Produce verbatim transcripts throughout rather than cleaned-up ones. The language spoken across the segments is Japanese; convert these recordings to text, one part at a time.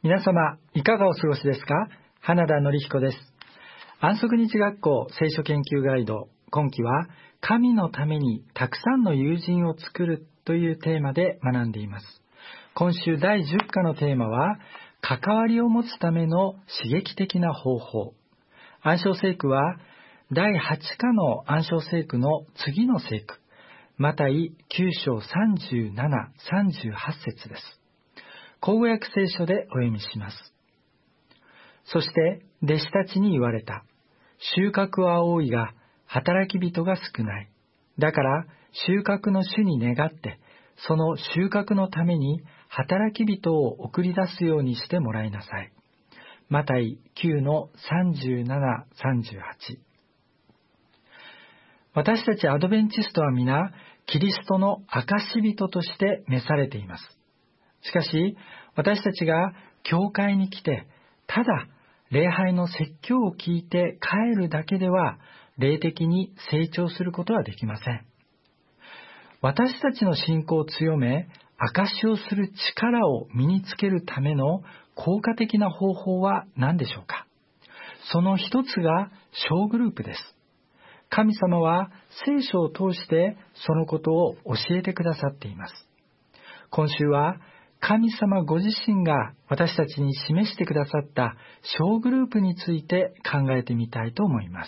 皆様いかがお過ごしですか？花田典彦です。安息日学校聖書研究ガイド、今期は神のためにたくさんの友人を作るというテーマで学んでいます。今週だいじゅっ課のテーマは、関わりを持つための刺激的な方法。暗唱聖句はだいはち課の暗唱聖句の次の聖句、マタイきゅう章さんじゅうなな、さんじゅうはち節です。口語訳聖書でお読みします。そして弟子たちに言われた。収穫は多いが働き人が少ない。だから収穫の主に願って、その収穫のために働き人を送り出すようにしてもらいなさい。マタイきゅうのさんじゅうなな、さんじゅうはち。私たちアドベンチストは皆、キリストの証人として召されています。しかし、私たちが教会に来て、ただ礼拝の説教を聞いて帰るだけでは、霊的に成長することはできません。私たちの信仰を強め、証しをする力を身につけるための効果的な方法は何でしょうか？その一つが小グループです。神様は聖書を通してそのことを教えてくださっています。今週は神様ご自身が私たちに示してくださった小グループについて考えてみたいと思います。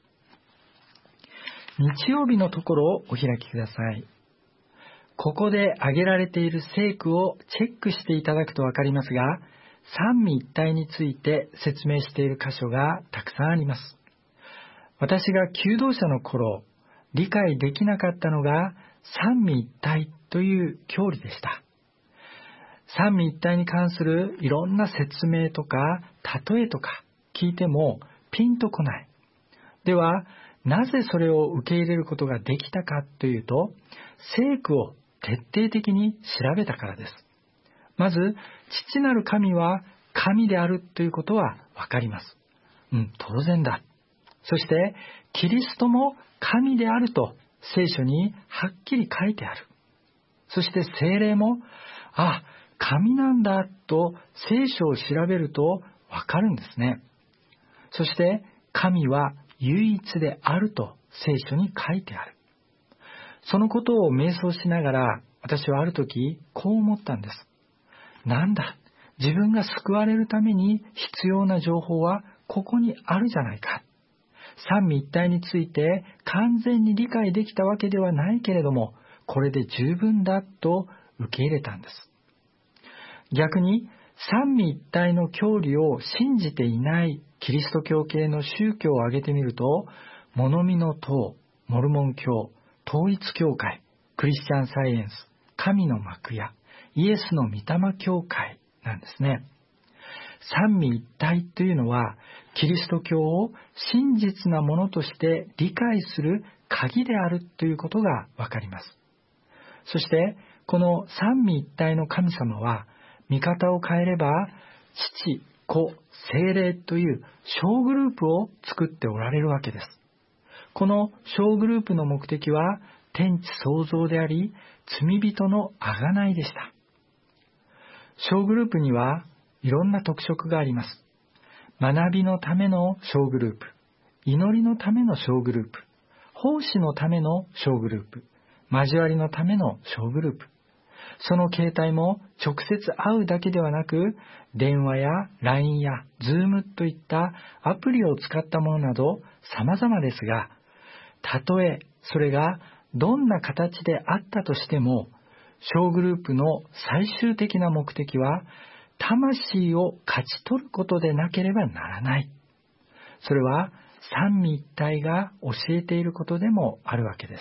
日曜日のところをお開きください。ここで挙げられている聖句をチェックしていただくとわかりますが、三位一体について説明している箇所がたくさんあります。私が求道者の頃、理解できなかったのが三位一体という教理でした。三位一体に関するいろんな説明とか例えとか聞いてもピンとこない。では、なぜそれを受け入れることができたかというと、聖句を徹底的に調べたからです。まず、父なる神は神であるということはわかります。うん、当然だ。そして、キリストも神であると聖書にはっきり書いてある。そして聖霊も、あ、神なんだと聖書を調べるとわかるんですね。そして神は唯一であると聖書に書いてある。そのことを瞑想しながら、私はある時こう思ったんです。なんだ、自分が救われるために必要な情報はここにあるじゃないか。三位一体について完全に理解できたわけではないけれども、これで十分だと受け入れたんです。逆に三位一体の教理を信じていないキリスト教系の宗教を挙げてみると、物見の塔、モルモン教、統一教会、クリスチャンサイエンス、神の幕屋、イエスの御霊教会なんですね。三位一体というのは、キリスト教を真実なものとして理解する鍵であるということがわかります。そして、この三位一体の神様は、見方を変えれば、父、子、聖霊という小グループを作っておられるわけです。この小グループの目的は、天地創造であり、罪人の贖いでした。小グループにはいろんな特色があります。学びのための小グループ、祈りのための小グループ、奉仕のための小グループ、交わりのための小グループ。その形態も直接会うだけではなく、電話や ライン や Zoom といったアプリを使ったものなど様々ですが、たとえそれがどんな形であったとしても、小グループの最終的な目的は、魂を勝ち取ることでなければならない。それは三位一体が教えていることでもあるわけです。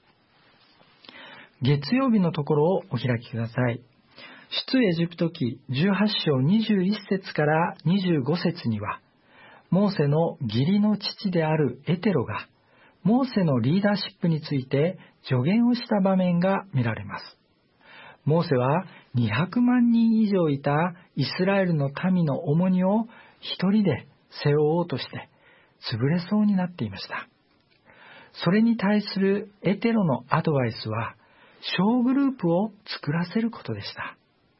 月曜日のところをお開きください。出エジプト記じゅうはち章にじゅういち節からにじゅうご節には、モーセの義理の父であるエテロが、モーセのリーダーシップについて助言をした場面が見られます。モーセはにひゃくまんにん以上いたイスラエルの民の重荷を一人で背負おうとして潰れそうになっていました。それに対するエテロのアドバイスは、小グループを作らせることでした。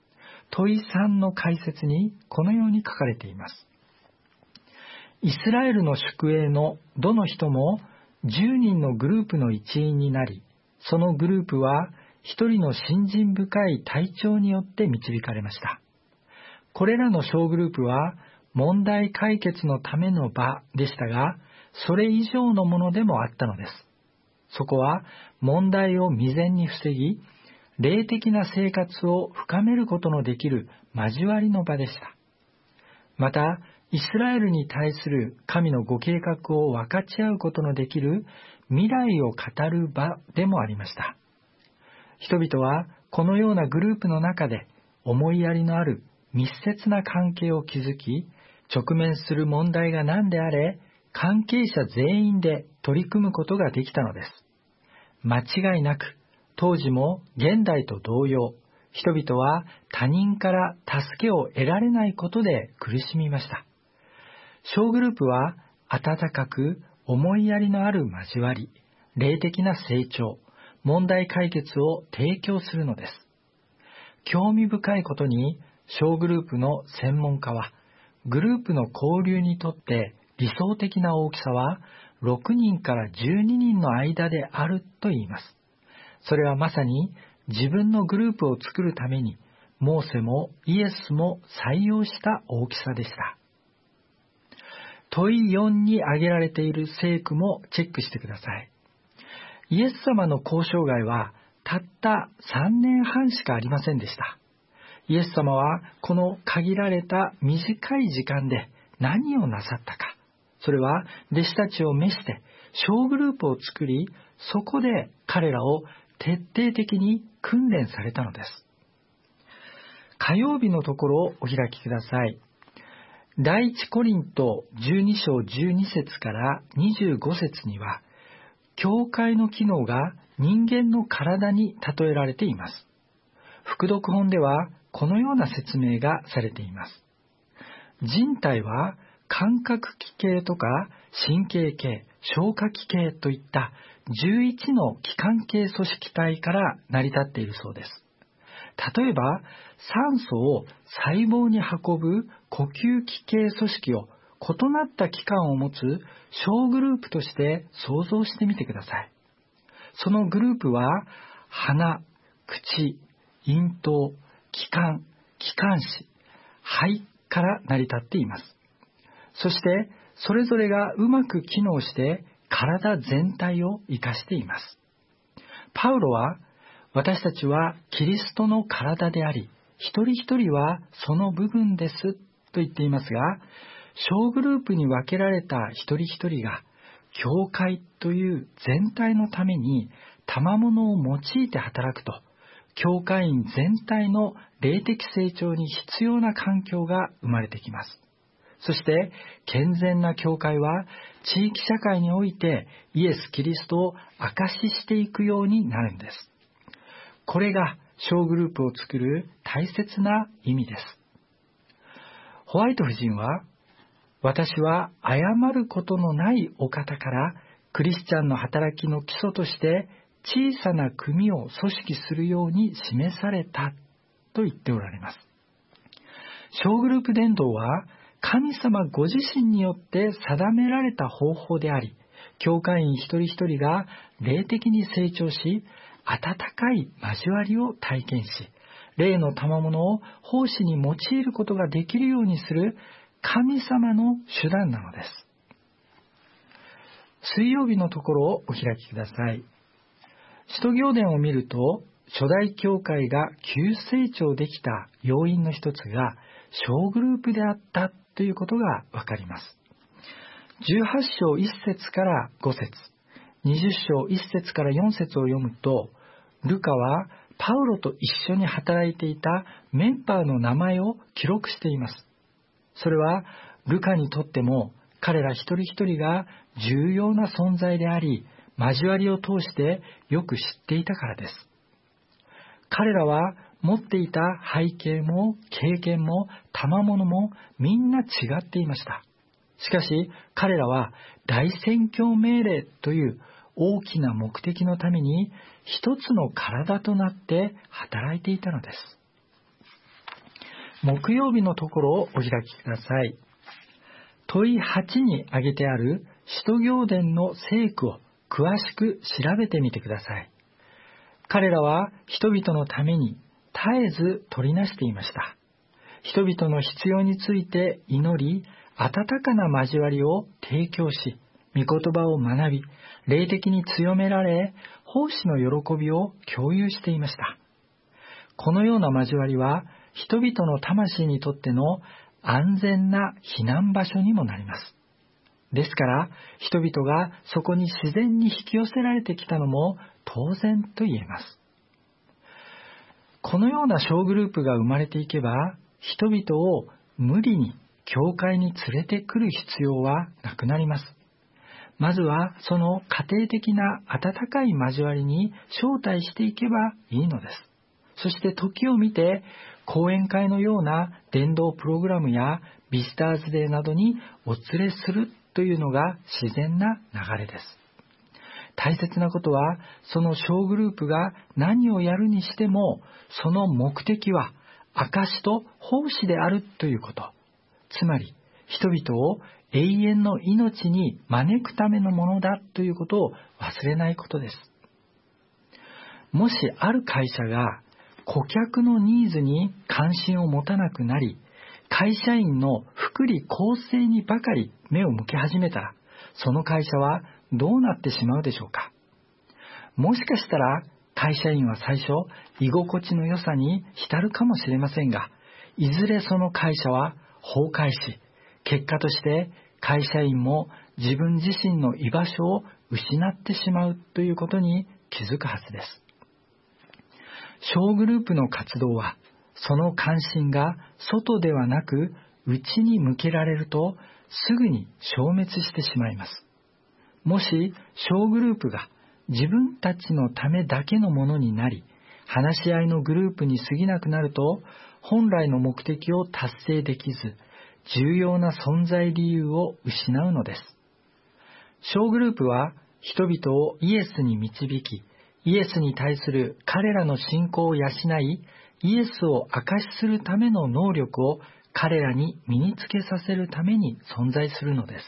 問いさんの解説にこのように書かれています。イスラエルの宿営のどの人もじゅうにんのグループの一員になり、そのグループは一人の信心深い隊長によって導かれました。これらの小グループは問題解決のための場でしたが、それ以上のものでもあったのです。そこは問題を未然に防ぎ、霊的な生活を深めることのできる交わりの場でした。また、イスラエルに対する神のご計画を分かち合うことのできる未来を語る場でもありました。人々はこのようなグループの中で思いやりのある密接な関係を築き、直面する問題が何であれ、関係者全員で取り組むことができたのです。間違いなく、当時も現代と同様、人々は他人から助けを得られないことで苦しみました。小グループは温かく思いやりのある交わり、霊的な成長、問題解決を提供するのです。興味深いことに、小グループの専門家は、グループの交流にとって理想的な大きさはろくにんからじゅうににんの間であると言います。それはまさに自分のグループを作るために、モーセもイエスも採用した大きさでした。問いよんに挙げられている聖句もチェックしてください。イエス様の交渉外はたったさんねんはんしかありませんでした。イエス様はこの限られた短い時間で何をなさったか。それは弟子たちを召して小グループを作り、そこで彼らを徹底的に訓練されたのです。火曜日のところをお開きください。第一コリントじゅうに章じゅうに節からにじゅうご節には、教会の機能が人間の体に例えられています。副読本ではこのような説明がされています。人体は感覚器系とか神経系、消化器系といったじゅういちの器官系組織体から成り立っているそうです。例えば、酸素を細胞に運ぶ呼吸器系組織を異なった器官を持つ小グループとして想像してみてください。そのグループは鼻、口、咽頭、気管、気管支、肺から成り立っています。そしてそれぞれがうまく機能して体全体を生かしています。パウロは、私たちはキリストの体であり、一人一人はその部分ですと言っていますが、小グループに分けられた一人一人が教会という全体のために賜物を用いて働くと、教会員全体の霊的成長に必要な環境が生まれてきます。そして健全な教会は地域社会においてイエス・キリストを証ししていくようになるんです。これが小グループを作る大切な意味です。ホワイト夫人は、私は誤ることのないお方からクリスチャンの働きの基礎として小さな組を組織するように示されたと言っておられます。小グループ伝道は神様ご自身によって定められた方法であり、教会員一人一人が霊的に成長し、温かい交わりを体験し、霊の賜物を奉仕に用いることができるようにする神様の手段なのです。水曜日のところをお開きください。使徒行伝を見ると、初代教会が急成長できた要因の一つが小グループであったということがわかります。じゅうはち章いち節からご節、にじゅう章いち節からよん節を読むと、ルカはパウロと一緒に働いていたメンバーの名前を記録しています。それはルカにとっても彼ら一人一人が重要な存在であり、交わりを通してよく知っていたからです。彼らは持っていた背景も経験も賜物もみんな違っていました。しかし彼らは大宣教命令という大きな目的のために一つの体となって働いていたのです。 木曜日のところをお開きください。問いはちに挙げてある使徒行伝の聖句を詳しく調べてみてください。彼らは人々のために絶えず取りなしていました。人々の必要について祈り、温かな交わりを提供し、御言葉を学び、霊的に強められ、奉仕の喜びを共有していました。このような交わりは、人々の魂にとっての安全な避難場所にもなります。ですから、人々がそこに自然に引き寄せられてきたのも当然と言えます。このような小グループが生まれていけば、人々を無理に教会に連れてくる必要はなくなります。まずはその家庭的な温かい交わりに招待していけばいいのです。そして時を見て講演会のような伝道プログラムやビジターズデーなどにお連れするというのが自然な流れです。大切なことは、その小グループが何をやるにしても、その目的は証と奉仕であるということ。つまり、人々を永遠の命に招くためのものだということを忘れないことです。もしある会社が顧客のニーズに関心を持たなくなり、会社員の福利厚生にばかり目を向け始めたら、その会社はどうなってしまうでしょうか。もしかしたら会社員は最初居心地の良さに浸るかもしれませんが、いずれその会社は崩壊し、結果として会社員も自分自身の居場所を失ってしまうということに気づくはずです。小グループの活動は、その関心が外ではなく内に向けられるとすぐに消滅してしまいます。もし小グループが自分たちのためだけのものになり、話し合いのグループに過ぎなくなると、本来の目的を達成できず、重要な存在理由を失うのです。小グループは人々をイエスに導き、イエスに対する彼らの信仰を養い、イエスを証しするための能力を彼らに身につけさせるために存在するのです。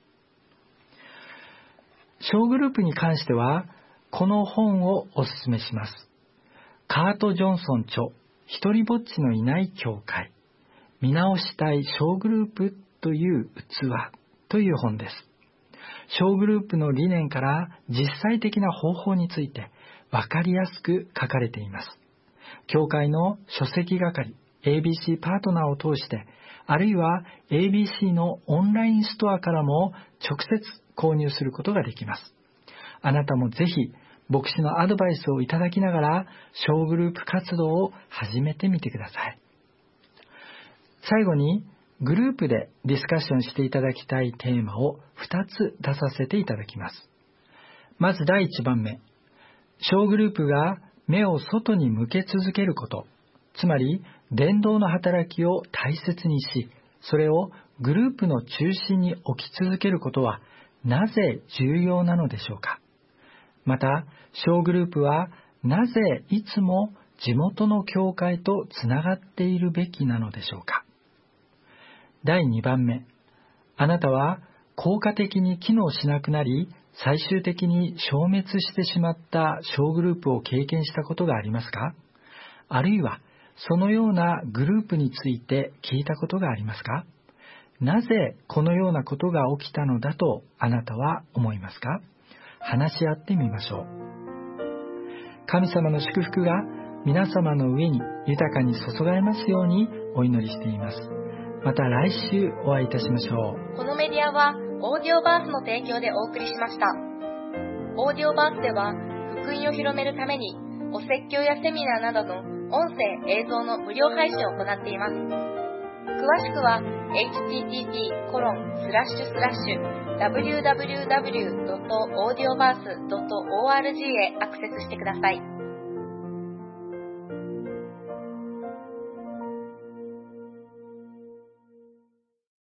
小グループに関しては、この本をお勧めします。カート・ジョンソン著、一人ぼっちのいない教会、見直したい小グループという器という本です。小グループの理念から実際的な方法について分かりやすく書かれています。教会の書籍係 エービーシー パートナーを通して、あるいは エービーシー のオンラインストアからも直接購入することができます。あなたもぜひ牧師のアドバイスをいただきながら小グループ活動を始めてみてください。最後にグループでディスカッションしていただきたいテーマをふたつ出させていただきます。まずだいいちばんめ、小グループが目を外に向け続けること、つまり伝道の働きを大切にし、それをグループの中心に置き続けることはなぜ重要なのでしょうか。また、小グループはなぜいつも地元の教会とつながっているべきなのでしょうか。だいにばんめ、あなたは効果的に機能しなくなり、最終的に消滅してしまった小グループを経験したことがありますか？あるいは、そのようなグループについて聞いたことがありますか？なぜこのようなことが起きたのだとあなたは思いますか？話し合ってみましょう。神様の祝福が皆様の上に豊かに注がれますようにお祈りしています。また来週お会いいたしましょう。 このメディアはオーディオバースの提供でお送りしました。オーディオバースでは福音を広めるためにお説教やセミナーなどの音声映像の無料配信を行っています。詳しくは エイチティーティーティーコロンスラッシュスラッシュダブリューダブリューダブリュードットオーディオバースドットオーアールジー へアクセスしてください。